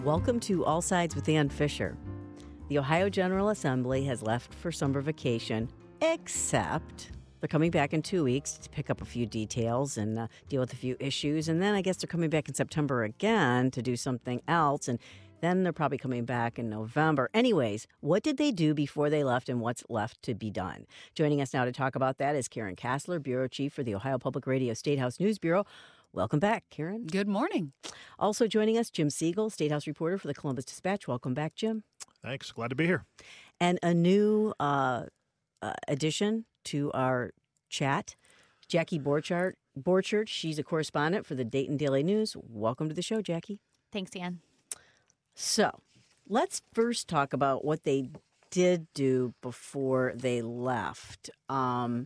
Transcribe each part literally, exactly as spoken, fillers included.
Welcome to All Sides with Ann Fisher. The Ohio General Assembly has left for summer vacation, except they're coming back in two weeks to pick up a few details and uh, deal with a few issues. And then I guess they're coming back in September again to do something else. And then they're probably coming back in November. Anyways, what did they do before they left and what's left to be done? Joining us now to talk about that is Karen Kassler, Bureau Chief for the Ohio Public Radio State House News Bureau. Welcome back, Karen. Good morning. Also joining us, Jim Siegel, State House reporter for the Columbus Dispatch. Welcome back, Jim. Thanks. Glad to be here. And a new uh, uh, addition to our chat, Jackie Borchardt. Borchardt, she's a correspondent for the Dayton Daily News. Welcome to the show, Jackie. Thanks, Ann. So let's first talk about what they did do before they left. Um,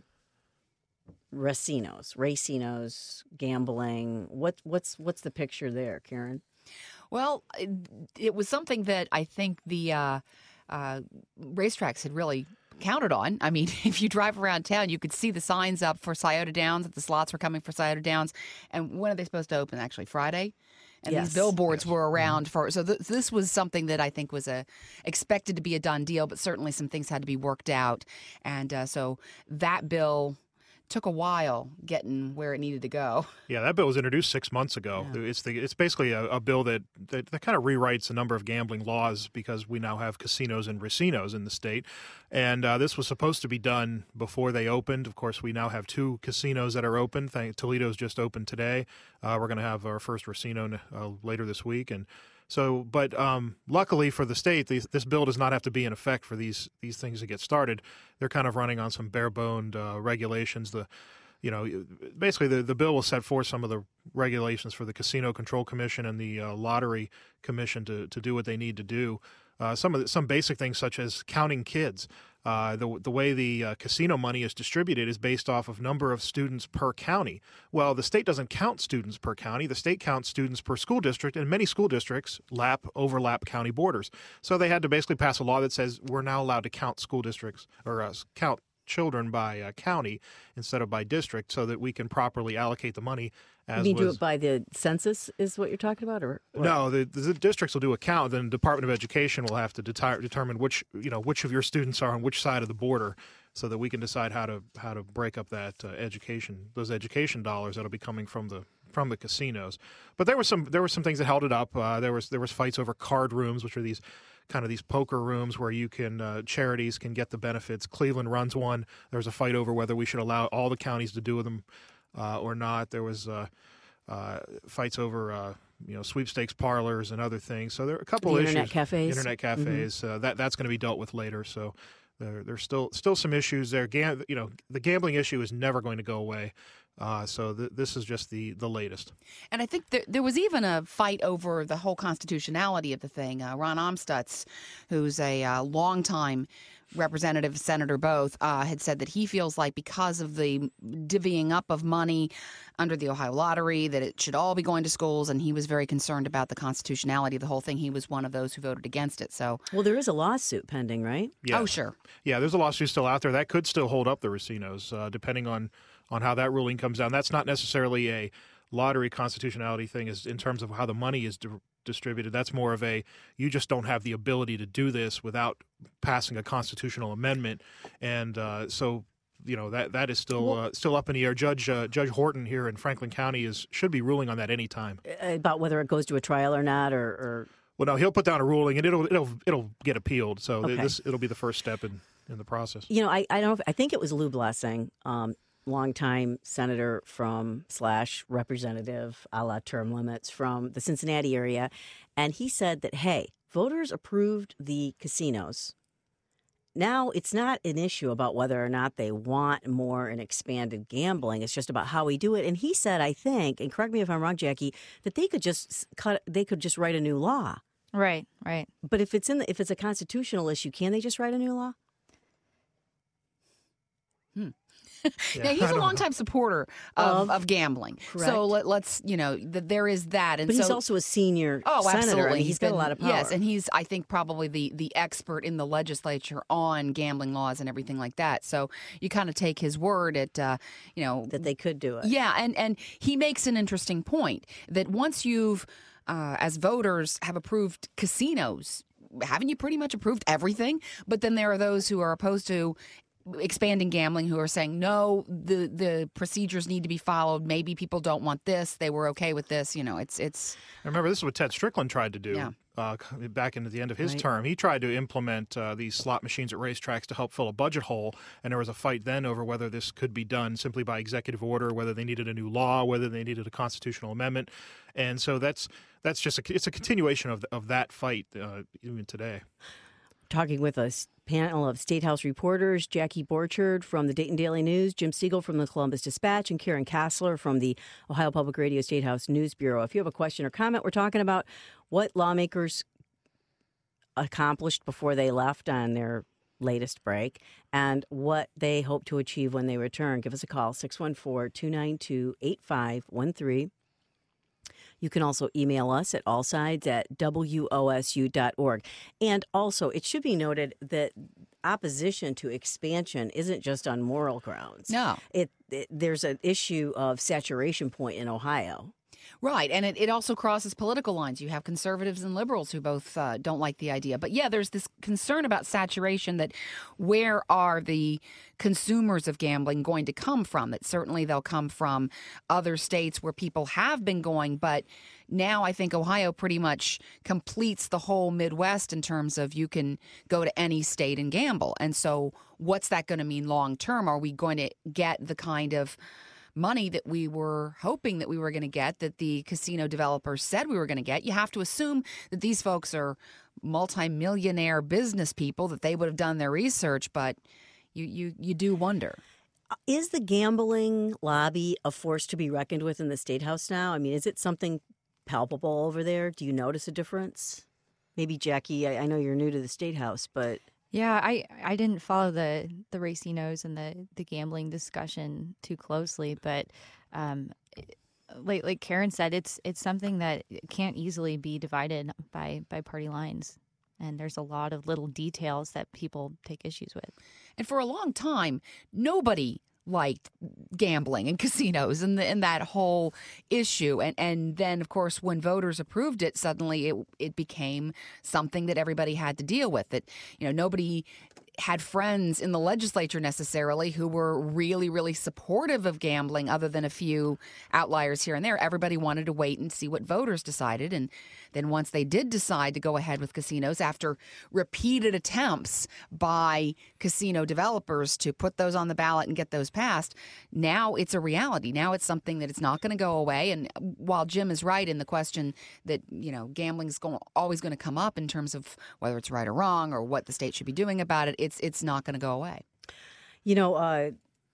Racinos, racinos, gambling. What what's what's the picture there, Karen? Well, it, it was something that I think the uh, uh, racetracks had really counted on. I mean, if you drive around town, you could see the signs up for Scioto Downs, that the slots were coming for Scioto Downs. And when are they supposed to open? Actually, Friday? And Yes. these billboards Yes. were around for, so th- this was something that I think was a expected to be a done deal, but certainly some things had to be worked out. And uh, so that bill took a while getting where it needed to go. Yeah, that bill was introduced six months ago. Yeah. It's the it's basically a, a bill that, that that kind of rewrites a number of gambling laws because we now have casinos and racinos in the state, and uh, this was supposed to be done before they opened. Of course, we now have two casinos that are open. Thank, Toledo's just opened today. Uh, we're going to have our first racino uh, later this week, and. So, but um, luckily for the state, these, this bill does not have to be in effect for these these things to get started. They're kind of running on some bare-boned uh, regulations. The, you know, basically the, the bill will set forth some of the regulations for the Casino Control Commission and the uh, Lottery Commission to, to do what they need to do. Uh, some of the, some basic things such as counting kids. Uh, the the way the uh, casino money is distributed is based off of number of students per county. Well, the state doesn't count students per county. The state counts students per school district, and many school districts lap overlap county borders. So they had to basically pass a law that says we're now allowed to count school districts or uh, count children by uh, county instead of by district, so that we can properly allocate the money. As You mean do was, it by the census is what you're talking about? Or what? No, the, the districts will do a count. Then the Department of Education will have to deti- determine which you know which of your students are on which side of the border, so that we can decide how to how to break up that uh, education those education dollars that'll be coming from the from the casinos. But there was some there were some things that held it up. Uh, there was there was fights over card rooms, which are these kind of these poker rooms where you can uh, charities can get the benefits. Cleveland runs one. There was a fight over whether we should allow all the counties to do them uh, or not. There was uh, uh, fights over uh, you know sweepstakes parlors and other things. So there are a couple The issues. internet cafes? Internet cafes. Mm-hmm. Uh, that that's going to be dealt with later. So there there's still still some issues there. Gam- you know the gambling issue is never going to go away. Uh, so th- this is just the, the latest. And I think there, there was even a fight over the whole constitutionality of the thing. Uh, Ron Amstutz, who's a uh, longtime representative, senator both, uh, had said that he feels like because of the divvying up of money under the Ohio Lottery, that it should all be going to schools, and he was very concerned about the constitutionality of the whole thing. He was one of those who voted against it. So, Well, there is a lawsuit pending, right? Yeah. oh, sure. Yeah, there's a lawsuit still out there that could still hold up the racinos, uh, depending on, on how that ruling comes down. That's not necessarily a lottery constitutionality thing is in terms of how the money is di- distributed. That's more of a, you just don't have the ability to do this without passing a constitutional amendment. And uh, so, you know, that that is still uh, still up in the air. Judge uh, Judge Horton here in Franklin County is should be ruling on that any time. About whether it goes to a trial or not, or, or Well, no, he'll put down a ruling and it'll it'll it'll get appealed. So Okay. this it'll be the first step in, in the process. you know, I, I don't know if, I think it was Lou Blessing, um, longtime senator from slash representative a la term limits from the Cincinnati area. And he said that, hey, voters approved the casinos. Now it's not an issue about whether or not they want more and expanded gambling. It's just about how we do it. And he said, I think, and correct me if I'm wrong, Jackie, that they could just cut, they could just write a new law. Right, right. But if it's in the, if it's a constitutional issue, can they just write a new law? Now, he's a longtime supporter of, of gambling. Correct. So let, let's, you know, th- there is that. And But so, he's also a senior oh, senator. absolutely. I mean, he's got been- a lot of power. Yes, and he's, I think, probably the, the expert in the legislature on gambling laws and everything like that. So you kind of take his word at, uh, you know. that they could do it. Yeah, and, and he makes an interesting point that once you've uh, as voters, have approved casinos. Haven't you pretty much approved everything? But then there are those who are opposed to expanding gambling who are saying, no, the the procedures need to be followed. Maybe people don't want this. They were okay with this. You know, it's it's. I remember this is what Ted Strickland tried to do. Yeah. Uh, back into the end of his Right. term. He tried to implement uh, these slot machines at racetracks to help fill a budget hole, and there was a fight then over whether this could be done simply by executive order, whether they needed a new law, whether they needed a constitutional amendment, and so that's that's just a, it's a continuation of of that fight uh, even today. Talking with a s- panel of State House reporters, Jackie Borchard from the Dayton Daily News, Jim Siegel from the Columbus Dispatch, and Karen Kassler from the Ohio Public Radio State House News Bureau. If you have a question or comment, we're talking about what lawmakers accomplished before they left on their latest break and what they hope to achieve when they return. Give us a call, six one four, two nine two, eight five one three. You can also email us at allsides at W O S U dot org. And also, it should be noted that opposition to expansion isn't just on moral grounds. No. It, it there's an issue of saturation point in Ohio. Right, and it, it also crosses political lines. You have conservatives and liberals who both uh, don't like the idea. But yeah, there's this concern about saturation, that where are the consumers of gambling going to come from? That certainly they'll come from other states where people have been going, but now I think Ohio pretty much completes the whole Midwest in terms of you can go to any state and gamble. And so what's that going to mean long term? Are we going to get the kind of money that we were hoping that we were going to get, that the casino developers said we were going to get? You have to assume that these folks are multimillionaire business people, that they would have done their research, but you you you do wonder. Is the gambling lobby a force to be reckoned with in the State House now? I mean, is it something palpable over there? Do you notice a difference? Maybe, Jackie, I, I know you're new to the State House, but... Yeah, I, I didn't follow the, the racinos and the, the gambling discussion too closely, but um, like like Karen said, it's it's something that can't easily be divided by, by party lines. And there's a lot of little details that people take issues with. And for a long time, nobody liked gambling and casinos and, the, and that whole issue. And and then, of course, when voters approved it, suddenly it it became something that everybody had to deal with. That, you know, nobody had friends in the legislature necessarily who were really, really supportive of gambling, other than a few outliers here and there. Everybody wanted to wait and see what voters decided. And then once they did decide to go ahead with casinos, after repeated attempts by casino developers to put those on the ballot and get those passed, now it's a reality. Now it's something that it's not going to go away. And while Jim is right in the question that, you know, gambling is going, always going to come up in terms of whether it's right or wrong or what the state should be doing about it, It's it's not going to go away. You know, uh,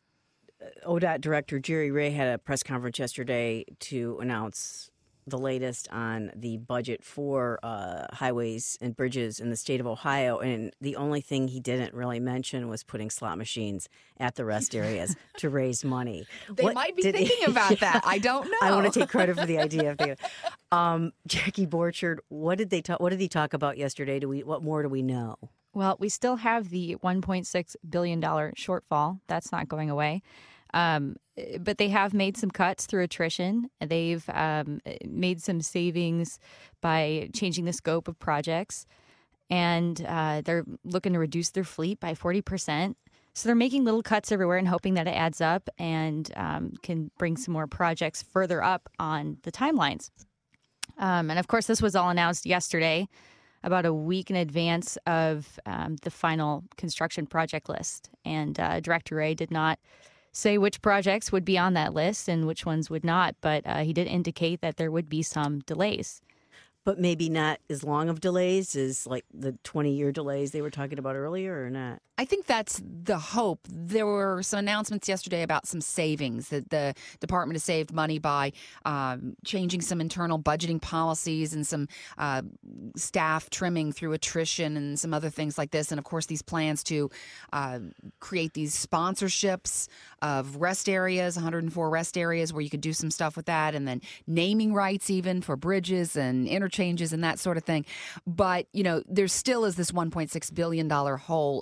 O D O T Director Jerry Ray had a press conference yesterday to announce the latest on the budget for uh, highways and bridges in the state of Ohio. And the only thing he didn't really mention was putting slot machines at the rest areas to raise money. They What might be did he- thinking about that. I don't know. I want to take credit for the idea of thinking. Um, Jackie Borchard, what did they talk? What did he talk about yesterday? Do we? What more do we know? Well, we still have the one point six billion dollars shortfall. That's not going away. Um, but they have made some cuts through attrition. They've um, made some savings by changing the scope of projects. And uh, they're looking to reduce their fleet by forty percent. So they're making little cuts everywhere and hoping that it adds up and um, can bring some more projects further up on the timelines. Um, and, of course, this was all announced yesterday, about a week in advance of um, the final construction project list. And uh, Director Ray did not say which projects would be on that list and which ones would not, but uh, he did indicate that there would be some delays. But maybe not as long of delays as like the twenty-year delays they were talking about earlier, or not? I think that's the hope. There were some announcements yesterday about some savings, that the department has saved money by um, changing some internal budgeting policies and some uh, staff trimming through attrition and some other things like this. And, of course, these plans to uh, create these sponsorships of rest areas, one hundred four rest areas where you could do some stuff with that, and then naming rights even for bridges and interchanges and that sort of thing. But, you know, there still is this one point six billion dollars hole in the construction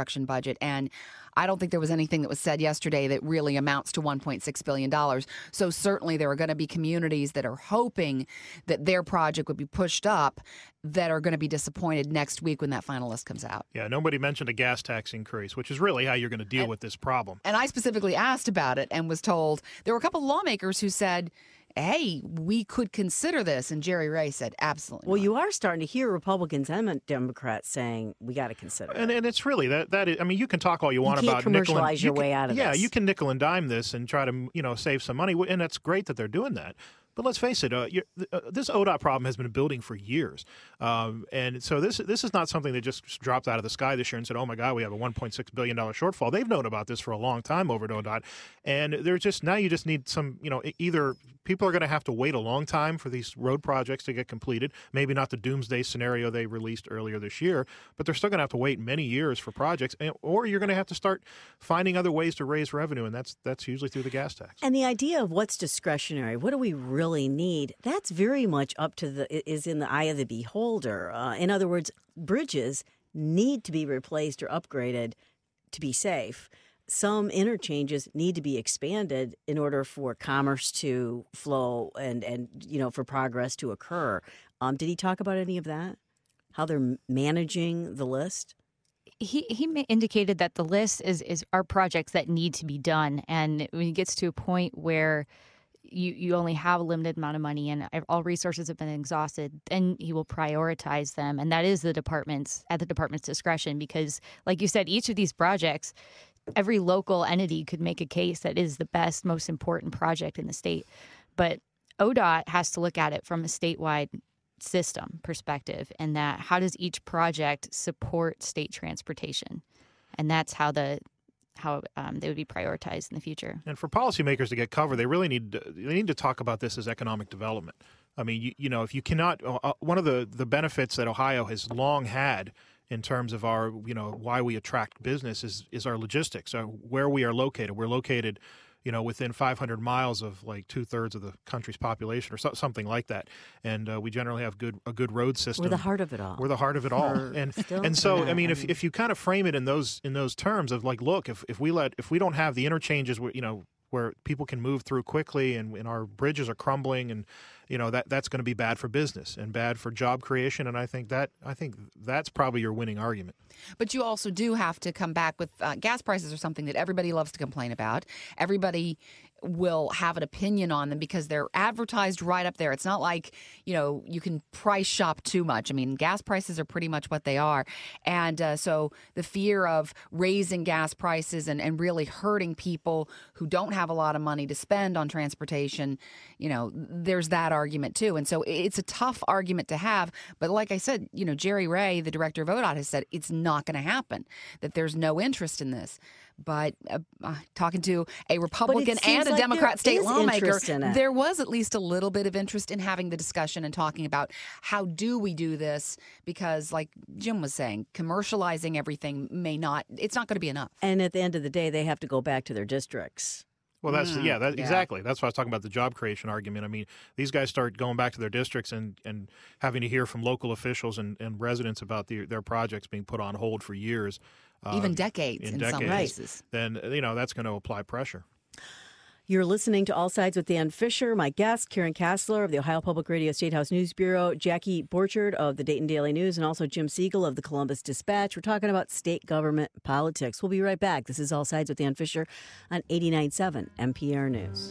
construction budget. And I don't think there was anything that was said yesterday that really amounts to one point six billion dollars. So certainly there are going to be communities that are hoping that their project would be pushed up that are going to be disappointed next week when that final list comes out. Yeah, nobody mentioned a gas tax increase, which is really how you're going to deal and, with this problem. And I specifically asked about it and was told there were a couple of lawmakers who said, hey, we could consider this. And Jerry Ray said, absolutely Well, not. you are starting to hear Republicans and Democrats saying we got to consider and, it. and it's really that that is, I mean, you can talk all you want you can't about nickel and, commercialize your you can, way out of yeah, this. you can nickel and dime this and try to, you know, save some money, and that's great that they're doing that. But let's face it, uh, you're, uh, this O D O T problem has been building for years. Um, and so this this is not something that just dropped out of the sky this year and said, oh, my God, we have a one point six billion dollars shortfall. They've known about this for a long time over at O D O T. And there's just now you just need some, you know, either people are going to have to wait a long time for these road projects to get completed, maybe not the doomsday scenario they released earlier this year, but they're still going to have to wait many years for projects, and, or you're going to have to start finding other ways to raise revenue, and that's that's usually through the gas tax. And the idea of what's discretionary, what do we really need, that's very much up to the, is in the eye of the beholder. Uh, in other words, bridges need to be replaced or upgraded to be safe. Some interchanges need to be expanded in order for commerce to flow and, and you know, for progress to occur. Um, did he talk about any of that? How they're managing the list? He he ma- indicated that the list is, is are projects that need to be done. And when it gets to a point where you, you only have a limited amount of money and all resources have been exhausted, then he will prioritize them. And that is the department's at the department's discretion, because like you said, each of these projects, every local entity could make a case that is the best, most important project in the state. But O D O T has to look at it from a statewide system perspective, and that how does each project support state transportation? And that's how the how um, they would be prioritized in the future. And for policymakers to get cover, they really need to, they need to talk about this as economic development. I mean, you, you know, if you cannot, uh, one of the, the benefits that Ohio has long had in terms of our, you know, why we attract business is, is our logistics, so where we are located. We're located, you know, within five hundred miles of like two thirds of the country's population or so, something like that. And uh, we generally have good a good road system. We're the heart of it all. We're the heart of it all. Or And still and so, not, I mean, I if, mean- if you kind of frame it in those in those terms of like, look, if, if we let if we don't have the interchanges where, you know, where people can move through quickly and, and our bridges are crumbling, and you know that that's going to be bad for business and bad for job creation. And I think that I think that's probably your winning argument. But you also do have to come back with uh, gas prices are something that everybody loves to complain about. Everybody will have an opinion on them because they're advertised right up there. It's not like, you know, you can price shop too much. I mean, gas prices are pretty much what they are. And uh, so the fear of raising gas prices and, and really hurting people who don't have a lot of money to spend on transportation, you know, there's that argument too. And so it's a tough argument to have. But like I said, you know, Jerry Ray, the director of O D O T, has said it's not going to happen, that there's no interest in this. But uh, uh, talking to a Republican seems and a like Democrat there state is lawmaker, interest in it. there was at least a little bit of interest in having the discussion and talking about how do we do this? Because like Jim was saying, commercializing everything may not, it's not going to be enough. And at the end of the day, they have to go back to their districts. Well, that's Mm, yeah, that, yeah. exactly. That's why I was talking about the job creation argument. I mean, these guys start going back to their districts and, and having to hear from local officials and, and residents about the, their projects being put on hold for years, uh, Even decades in, in some decades. cases. Then you know that's going to apply pressure. You're listening to All Sides with Dan Fisher. My guest, Karen Kassler of the Ohio Public Radio State House News Bureau, Jackie Borchard of the Dayton Daily News, and also Jim Siegel of the Columbus Dispatch. We're talking about state government politics. We'll be right back. This is All Sides with Dan Fisher on eighty-nine point seven N P R News.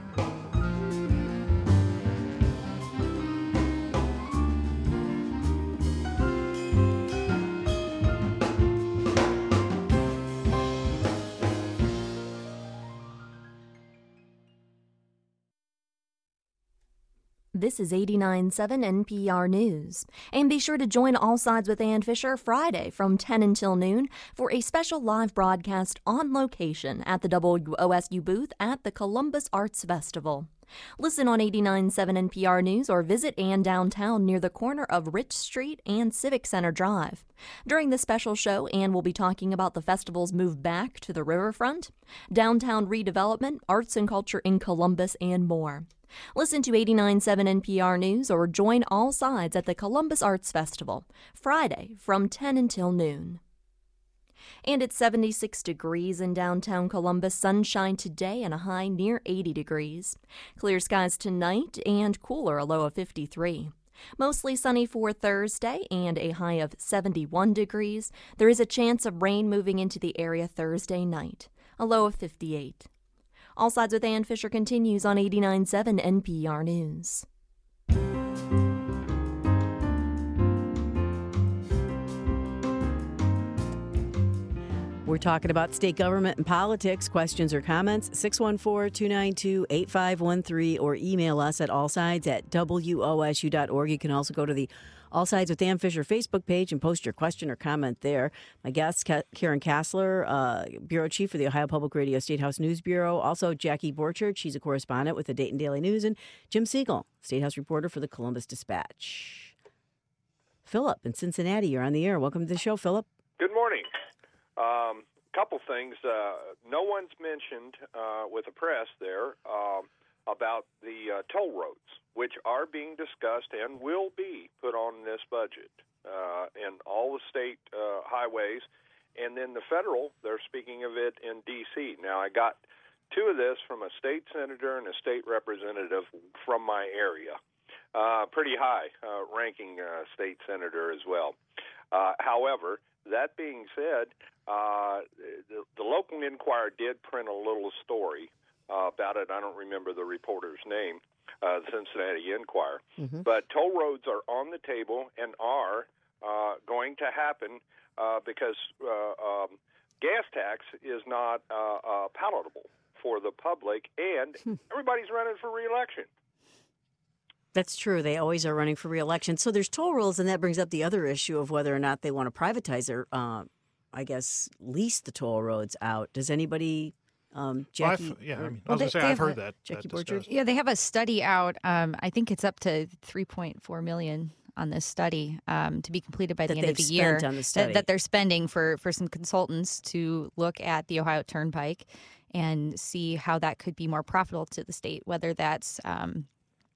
This is eighty-nine point seven N P R News. And be sure to join All Sides with Ann Fisher Friday from ten until noon for a special live broadcast on location at the W O S U booth at the Columbus Arts Festival. Listen on eighty-nine point seven N P R News or visit Ann downtown near the corner of Rich Street and Civic Center Drive. During the special show, Ann will be talking about the festival's move back to the riverfront, downtown redevelopment, arts and culture in Columbus, and more. Listen to eighty-nine point seven N P R News or join All Sides at the Columbus Arts Festival, Friday from ten until noon. And it's seventy-six degrees in downtown Columbus. Sunshine today and a high near eighty degrees. Clear skies tonight and cooler, a low of fifty-three. Mostly sunny for Thursday and a high of seventy-one degrees. There is a chance of rain moving into the area Thursday night, a low of fifty-eight. All Sides with Ann Fisher continues on eighty-nine point seven N P R News. We're talking about state government and politics. Questions or comments, six one four, two nine two, eight five one three, or email us at allsides at W O S U dot org. You can also go to the All Sides with Ann Fisher Facebook page and post your question or comment there. My guest, Karen Kassler, uh, Bureau Chief for the Ohio Public Radio State House News Bureau. Also, Jackie Borchert, she's a correspondent with the Dayton Daily News. And Jim Siegel, State House reporter for the Columbus Dispatch. Philip in Cincinnati, you're on the air. Welcome to the show, Philip. Good morning. Um, couple things. Uh, no one's mentioned uh, with the press there um, about the uh, toll roads, which are being discussed and will be put on this budget, uh, and all the state uh, highways. And then the federal, they're speaking of it in D C. Now, I got two of this from a state senator and a state representative from my area. Uh, pretty high uh, ranking uh, state senator as well. Uh, however, that being said, uh, the, the local Inquirer did print a little story uh, about it. I don't remember the reporter's name, uh, the Cincinnati Inquirer. Mm-hmm. But toll roads are on the table and are uh, going to happen uh, because uh, um, gas tax is not uh, uh, palatable for the public, and hmm. everybody's running for re-election. That's true. They always are running for re-election. So there's toll roads, and that brings up the other issue of whether or not they want to privatize or, uh, I guess, lease the toll roads out. Does anybody, um, Jackie? Well, yeah, I, mean, I well, was going to say, I've heard a, that. Jackie that Borchert? Yeah, they have a study out. Um, I think it's up to three point four million dollars on this study um, to be completed by that the end of the year. On the study. That, that they're spending for, for some consultants to look at the Ohio Turnpike and see how that could be more profitable to the state, whether that's um,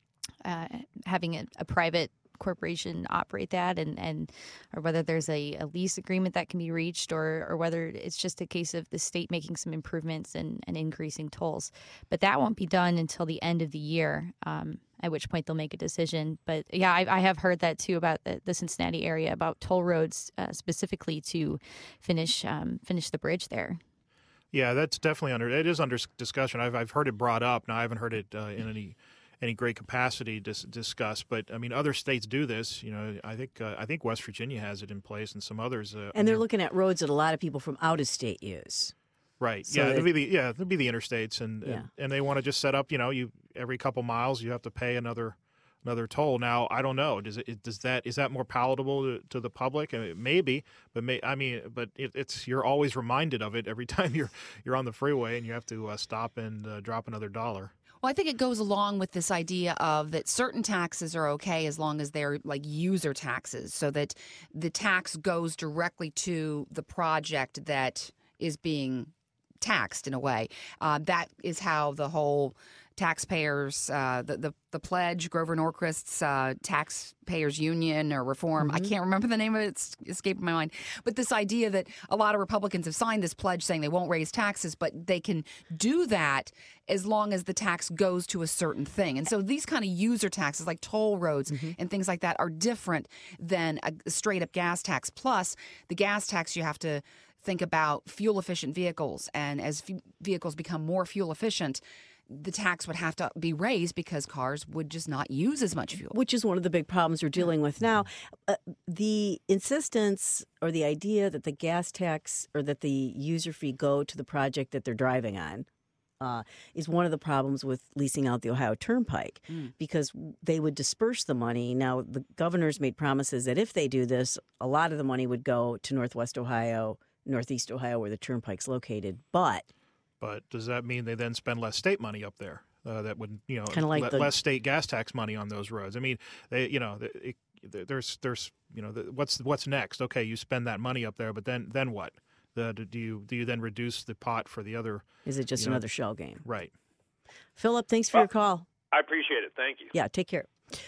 Uh, having a, a private corporation operate that, and, and or whether there's a, a lease agreement that can be reached, or or whether it's just a case of the state making some improvements and, and increasing tolls. But that won't be done until the end of the year, um, at which point they'll make a decision. But yeah, I, I have heard that too about the, the Cincinnati area, about toll roads uh, specifically to finish um, finish the bridge there. Yeah, that's definitely under. It is under discussion. I've I've heard it brought up. Now I haven't heard it uh, in any. any great capacity to discuss, but I mean, other states do this. You know, I think uh, I think West Virginia has it in place, and some others. Uh, and they're looking at roads that a lot of people from out of state use. Right. So yeah. It'll be the yeah. It'll be the interstates, and yeah. and, and they want to just set up. You know, you every couple miles you have to pay another another toll. Now I don't know. Does it does that is that more palatable to, to the public? I mean, maybe, but may, I mean, but it, it's you're always reminded of it every time you're you're on the freeway and you have to uh, stop and uh, drop another dollar. Well, I think it goes along with this idea of that certain taxes are okay as long as they're like user taxes, so that the tax goes directly to the project that is being taxed in a way. Uh, that is how the whole taxpayers, uh, the, the the pledge, Grover Norquist's uh, taxpayers union or reform. Mm-hmm. I can't remember the name of it. It's escaping my mind. But this idea that a lot of Republicans have signed this pledge saying they won't raise taxes, but they can do that as long as the tax goes to a certain thing. And so these kind of user taxes like toll roads mm-hmm. and things like that are different than a straight up gas tax. Plus, the gas tax, you have to think about fuel efficient vehicles. And as f- vehicles become more fuel efficient, the tax would have to be raised because cars would just not use as much fuel. Which is one of the big problems we're dealing with now. Uh, the insistence or the idea that the gas tax or that the user fee go to the project that they're driving on uh, is one of the problems with leasing out the Ohio Turnpike mm. because they would disperse the money. Now, the governor's made promises that if they do this, a lot of the money would go to Northwest Ohio, Northeast Ohio, where the Turnpike's located. But But does that mean they then spend less state money up there? Uh, that would, you know, kind of like le- the, less state gas tax money on those roads. I mean, they, you know, it, it, there's, there's, you know, the, what's what's next? Okay, you spend that money up there, but then, then what? The, do you do you then reduce the pot for the other? Is it just you know, another shell game? Right. Philip, thanks for well, your call. I appreciate it. Thank you. Yeah, take care.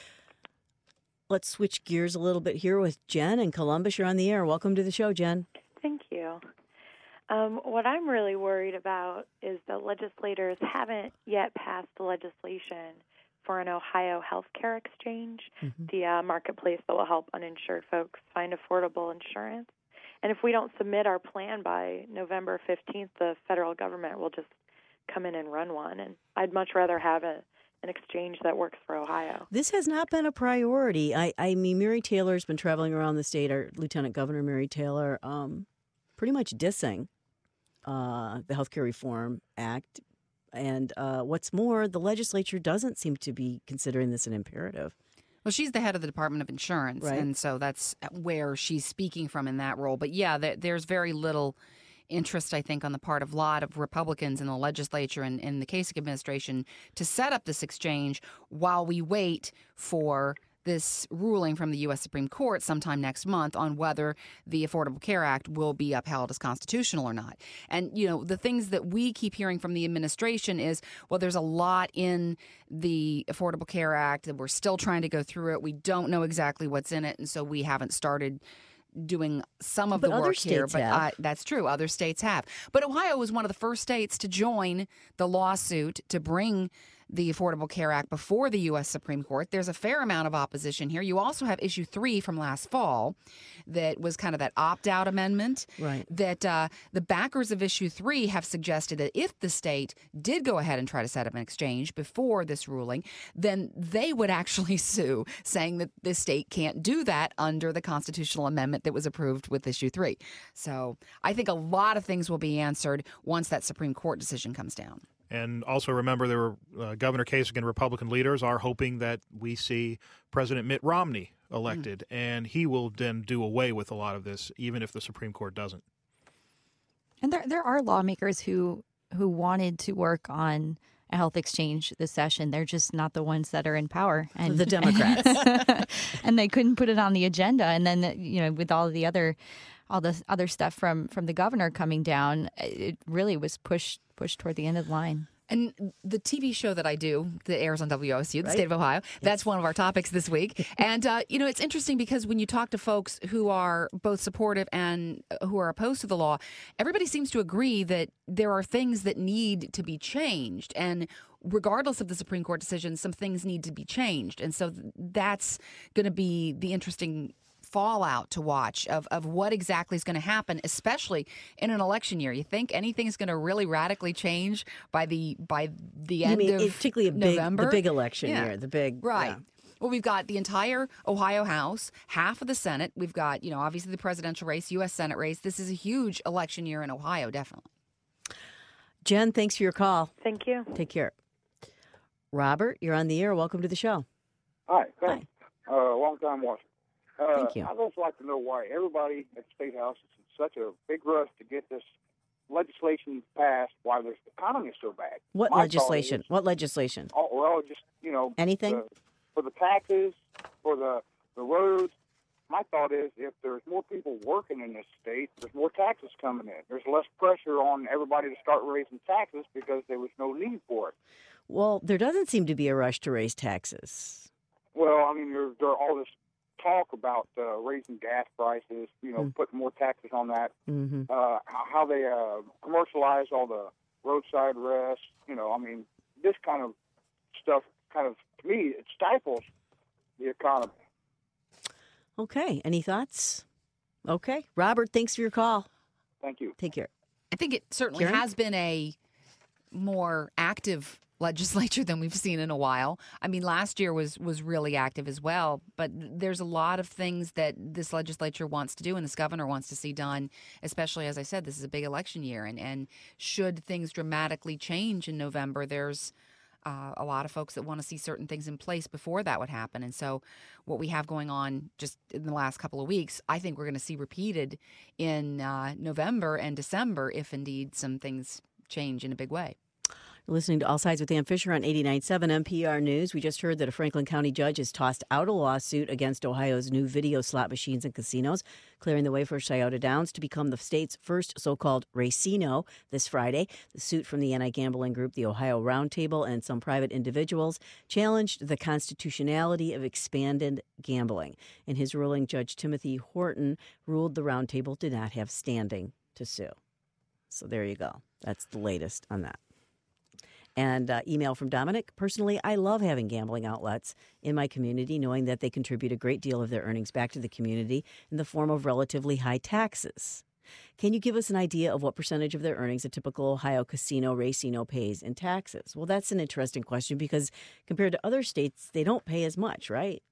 Let's switch gears a little bit here with Jen in Columbus. You're on the air. Welcome to the show, Jen. Thank you. Um, what I'm really worried about is the legislators haven't yet passed the legislation for an Ohio health care exchange, mm-hmm. the uh, marketplace that will help uninsured folks find affordable insurance. And if we don't submit our plan by November fifteenth, the federal government will just come in and run one. And I'd much rather have a, an exchange that works for Ohio. This has not been a priority. I, I mean, Mary Taylor's been traveling around the state, or Lieutenant Governor Mary Taylor, um, pretty much dissing Uh, the Healthcare Reform Act. And uh, what's more, the legislature doesn't seem to be considering this an imperative. Well, she's the head of the Department of Insurance, right. And so that's where she's speaking from in that role. But yeah, there, there's very little interest, I think, on the part of a lot of Republicans in the legislature and in the Kasich administration to set up this exchange while we wait for this ruling from the U S Supreme Court sometime next month on whether the Affordable Care Act will be upheld as constitutional or not. And, you know, the things that we keep hearing from the administration is, well, there's a lot in the Affordable Care Act that we're still trying to go through it. We don't know exactly what's in it, and so we haven't started doing some of but the other work here. states But have. uh, that's true. Other states have. But Ohio was one of the first states to join the lawsuit to bring the Affordable Care Act before the U S Supreme Court. There's a fair amount of opposition here. You also have issue three from last fall that was kind of that opt-out amendment. Right. That uh, the backers of issue three have suggested that if the state did go ahead and try to set up an exchange before this ruling, then they would actually sue, saying that the state can't do that under the constitutional amendment that was approved with issue three. So I think a lot of things will be answered once that Supreme Court decision comes down. And also remember, there were uh, Governor Kasich and Republican leaders are hoping that we see President Mitt Romney elected, mm. and he will then do away with a lot of this, even if the Supreme Court doesn't. And there there are lawmakers who who wanted to work on a health exchange this session. They're just not the ones that are in power. And the Democrats. And they couldn't put it on the agenda. And then, you know, with all the other all the other stuff from, from the governor coming down, it really was pushed pushed toward the end of the line. And the T V show that I do that airs on W O S U, the right. state of Ohio, yes. That's one of our topics this week. And, uh, you know, it's interesting because when you talk to folks who are both supportive and who are opposed to the law, everybody seems to agree that there are things that need to be changed. And regardless of the Supreme Court decision, some things need to be changed. And so that's going to be the interesting fallout to watch of, of what exactly is going to happen, especially in an election year. You think anything is going to really radically change by the by the end you mean, of particularly a November? Big, the big election yeah. year, the big right. Yeah. Well, we've got the entire Ohio House, half of the Senate. We've got, you know, obviously the presidential race, U S Senate race. This is a huge election year in Ohio, definitely. Jen, thanks for your call. Thank you. Take care. Robert, you're on the air. Welcome to the show. Hi, thanks. Hi. Uh, long time watcher. Uh, Thank you. I'd also like to know why everybody at the State House is in such a big rush to get this legislation passed, why the economy is so bad. What My legislation? thought is, What legislation? oh, well, just, you know. Anything? The, for the taxes, for the, the roads. My thought is if there's more people working in this state, there's more taxes coming in. There's less pressure on everybody to start raising taxes because there was no need for it. Well, there doesn't seem to be a rush to raise taxes. Well, I mean, there's there all this talk about uh, raising gas prices, you know, Mm. putting more taxes on that, Mm-hmm. uh, how how they uh, commercialize all the roadside rests, you know, I mean, this kind of stuff kind of, to me, it stifles the economy. Okay. Any thoughts? Okay. Robert, thanks for your call. Thank you. Take care. I think it certainly Karen? has been a more active legislature than we've seen in a while. I mean, last year was was really active as well, but there's a lot of things that this legislature wants to do and this governor wants to see done, especially, as I said, this is a big election year. And, and should things dramatically change in November, there's uh, a lot of folks that want to see certain things in place before that would happen. And so what we have going on just in the last couple of weeks, I think we're going to see repeated in uh, November and December if indeed some things change in a big way. You're listening to All Sides with Ann Fisher on eighty-nine point seven N P R News. We just heard that a Franklin County judge has tossed out a lawsuit against Ohio's new video slot machines and casinos, clearing the way for Scioto Downs to become the state's first so-called racino this Friday. The suit from the anti-gambling group, the Ohio Roundtable, and some private individuals challenged the constitutionality of expanded gambling. In his ruling, Judge Timothy Horton ruled the Roundtable did not have standing to sue. So there you go. That's the latest on that. And uh, email from Dominic. Personally, I love having gambling outlets in my community, knowing that they contribute a great deal of their earnings back to the community in the form of relatively high taxes. Can you give us an idea of what percentage of their earnings a typical Ohio casino racino pays in taxes? Well, that's an interesting question because compared to other states, they don't pay as much, right?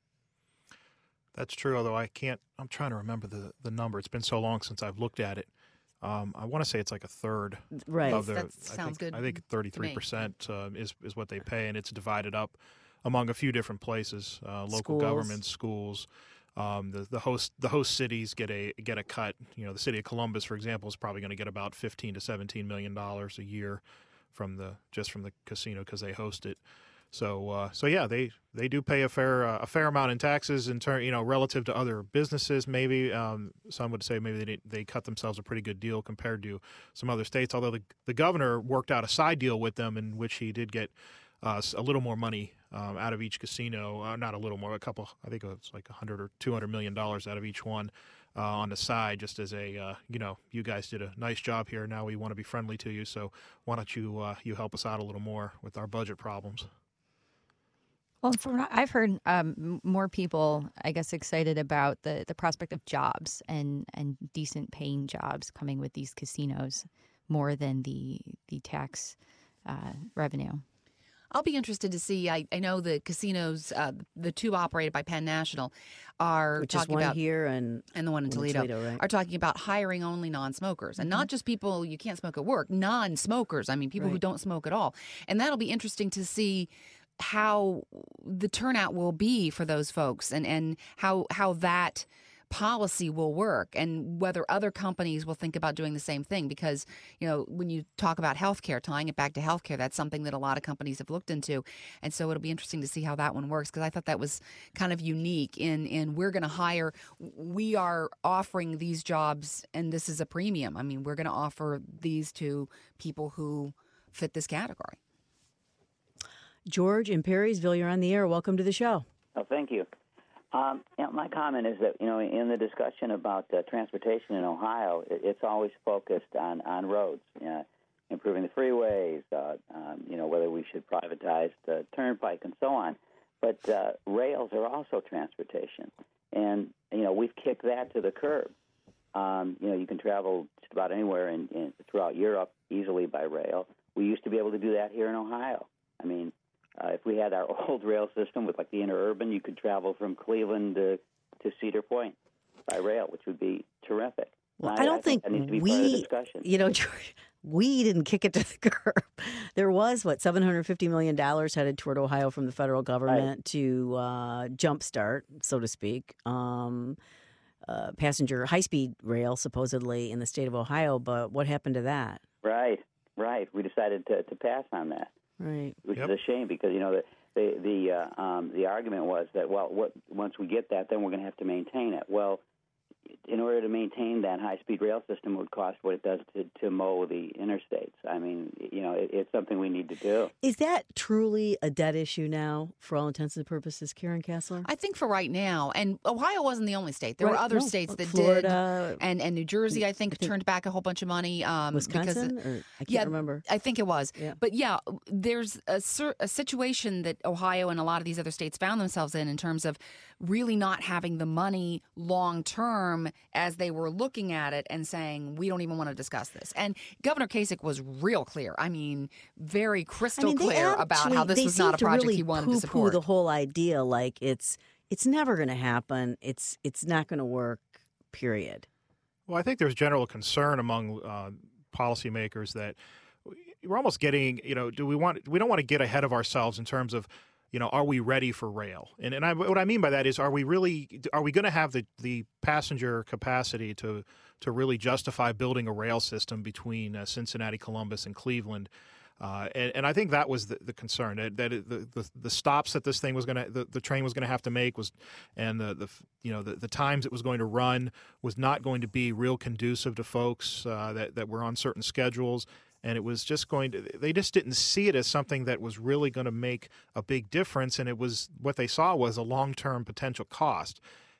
That's true, although I can't – I'm trying to remember the, the number. It's been so long since I've looked at it. Um, I want to say it's like a third right. of their. That I sounds think, good. I think thirty-three percent uh, is is what they pay, and it's divided up among a few different places: uh, local schools. governments, schools. Um, the the host the host cities get a get a cut. You know, the city of Columbus, for example, is probably going to get about fifteen to seventeen million dollars a year from the just from the casino because they host it. So, uh, so yeah, they, they do pay a fair uh, a fair amount in taxes in turn, you know, relative to other businesses. Maybe um, some would say maybe they they cut themselves a pretty good deal compared to some other states. Although the the governor worked out a side deal with them in which he did get uh, a little more money um, out of each casino. Uh, not a little more, a couple. I think it's like a hundred or two hundred million dollars out of each one uh, on the side, just as a uh, you know, you guys did a nice job here. Now we want to be friendly to you, so why don't you uh, you help us out a little more with our budget problems. Well, from what I've heard, um, more people, I guess, excited about the, the prospect of jobs and, and decent paying jobs coming with these casinos more than the the tax uh, revenue. I'll be interested to see. I, I know the casinos, uh, the two operated by Penn National, are Which talking is one about here and and the one in one in Toledo, Toledo, right? are talking about hiring only non-smokers, and not just people you can't smoke at work, non-smokers. I mean, people who Right. don't smoke at all, and that'll be interesting to see how the turnout will be for those folks, and and how how that policy will work, and whether other companies will think about doing the same thing. Because, you know, when you talk about healthcare, tying it back to healthcare, that's something that a lot of companies have looked into. And so it'll be interesting to see how that one works, because I thought that was kind of unique in, in we're going to hire, we are offering these jobs, and this is a premium. I mean, we're going to offer these to people who fit this category. George in Perrysville, you're on the air. Welcome to the show. Oh, thank you. Um, you know, my comment is that, you know, in the discussion about uh, transportation in Ohio, it, it's always focused on, on roads, uh, improving the freeways, uh, um, you know, whether we should privatize the turnpike and so on. But uh, rails are also transportation. And, you know, we've kicked that to the curb. Um, you know, you can travel just about anywhere in, in, throughout Europe easily by rail. We used to be able to do that here in Ohio. I mean, Uh, if we had our old rail system with, like, the interurban, you could travel from Cleveland to, to Cedar Point by rail, which would be terrific. Well, I, I don't I think, think that needs to be part of the we, discussion. you know, George, we didn't kick it to the curb. There was, what, seven hundred fifty million dollars headed toward Ohio from the federal government Right. to uh, jumpstart, so to speak, um, uh, passenger high-speed rail, supposedly, in the state of Ohio. But what happened to that? Right, right. We decided to, to pass on that. Right. Which Yep. is a shame, because, you know, the the the, uh, um, the argument was that, well, what, once we get that, then we're going to have to maintain it. Well, in order to maintain that high-speed rail system, it would cost what it does to, to mow the interstates. I mean, you know, it, it's something we need to do. Is that truly a dead issue now, for all intents and purposes, Karen Kessler? I think for right now, and Ohio wasn't the only state. There were Right, other no, states that Florida, did, and and New Jersey, I think, I think- turned back a whole bunch of money. Um, Wisconsin? because, Or, I can't yeah, remember. I think it was. Yeah. But yeah, there's a, cer- a situation that Ohio and a lot of these other states found themselves in, in terms of really not having the money long term as they were looking at it and saying, we don't even want to discuss this. And Governor Kasich was real clear. I mean, very crystal I mean, they clear about actually- how this they was not a seem to project really he wanted poo-poo to support. the whole idea, like it's it's never going to happen. It's it's not going to work. Period. Well, I think there's general concern among uh, policymakers that we're almost getting, you know, do we want, we don't want to get ahead of ourselves in terms of, you know, are we ready for rail? And and I, what I mean by that is, are we really, are we going to have the, the passenger capacity to to really justify building a rail system between uh, Cincinnati, Columbus, and Cleveland? Uh, and, and I think that was the, the concern, that, that it, the, the the stops that this thing was going to, the, the train was going to have to make was, and the, the you know the, the times it was going to run was not going to be real conducive to folks uh, that that were on certain schedules, and it was just going to, they just didn't see it as something that was really going to make a big difference, and it was, what they saw was a long-term potential cost.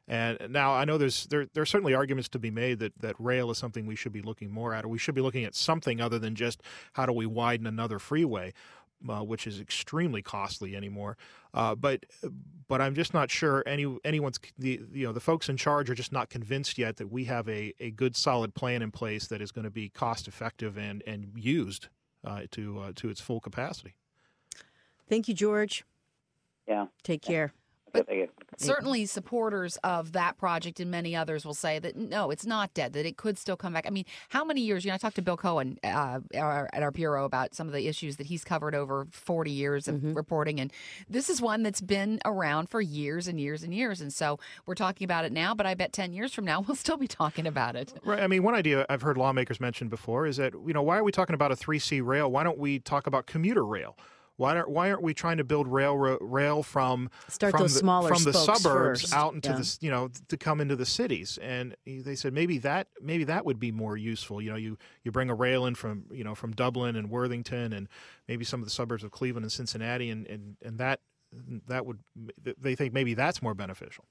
And now I know there's there there are certainly arguments to be made that, that rail is something we should be looking more at, or we should be looking at something other than just how do we widen another freeway, uh, which is extremely costly anymore. Uh, but but I'm just not sure any anyone's the you know the folks in charge are just not convinced yet that we have a, a good solid plan in place that is going to be cost effective and and used uh, to uh, to its full capacity. Thank you, George. Yeah. Take care. But certainly supporters of that project and many others will say that, no, it's not dead, that it could still come back. I mean, how many years? You know, I talked to Bill Cohen uh, our, at our bureau about some of the issues that he's covered over forty years of mm-hmm. reporting. And this is one that's been around for years and years and years. And so we're talking about it now, but I bet ten years from now, we'll still be talking about it. Right. I mean, one idea I've heard lawmakers mention before is that, you know, why are we talking about a three C rail? Why don't we talk about commuter rail? Why aren't Why aren't we trying to build rail rail from Start from those the, smaller from the spokes suburbs first. out into yeah. the you know to come into the cities? And they said maybe that maybe that would be more useful. You know, you, you bring a rail in from you know from Dublin and Worthington and maybe some of the suburbs of Cleveland and Cincinnati, and, and, and that that would they think maybe that's more beneficial.